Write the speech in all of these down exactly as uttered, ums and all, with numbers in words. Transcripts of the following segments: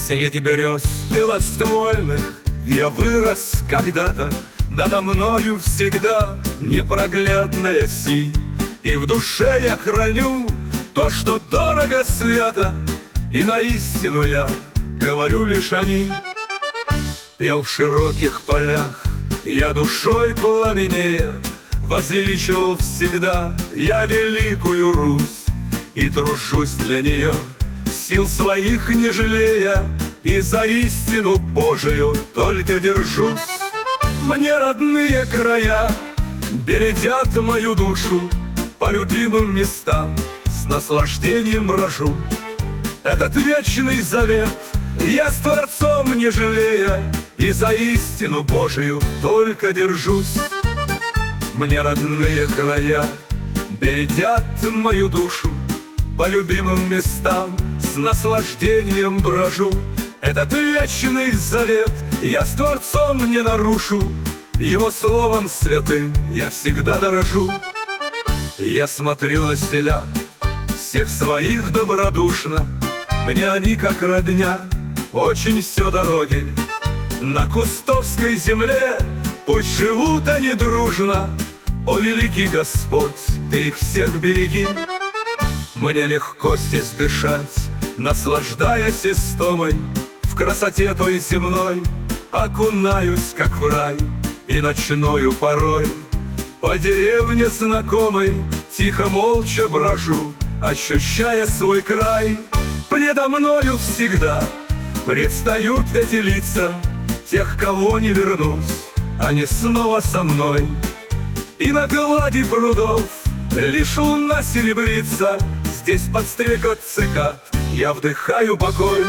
Среди берез белоствольных я вырос когда-то, надо мною всегда непроглядная синь. И в душе я храню то, что дорого свято, и на истину я говорю лишь о ней. Я в широких полях, я душой пламенея, возвеличивал всегда я великую Русь. И тружусь для нее, сил своих не жалея, и за истину Божию только держусь. Мне родные края бередят мою душу, по любимым местам с наслаждением брожу. Этот вечный завет я с Творцом не жалея, и за истину Божию только держусь. Мне родные края бередят мою душу, по любимым местам с наслаждением брожу. Этот вечный завет я с Творцом не нарушу, Его словом святым я всегда дорожу. Я смотрю на селян, всех своих добродушно, мне они как родня, очень все дороги. На кустовской земле пусть живут они дружно, о великий Господь, Ты их всех береги. Мне легко здесь дышать, наслаждаясь истомой, в красоте той земной окунаюсь, как в рай. И ночною порой по деревне знакомой тихо молча брожу, ощущая свой край. Предо мною всегда предстают эти лица тех, кого не вернусь, они снова со мной. И на глади прудов лишь луна серебрится, здесь под стрекот цикад я вдыхаю покой.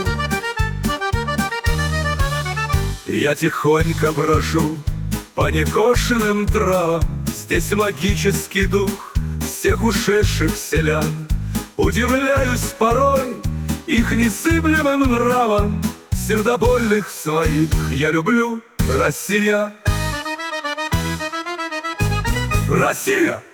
Я тихонько брожу по некошенным травам, здесь магический дух всех ушедших селян. Удивляюсь порой их незыблемым нравам, сердобольных своих я люблю, Россия. Россия!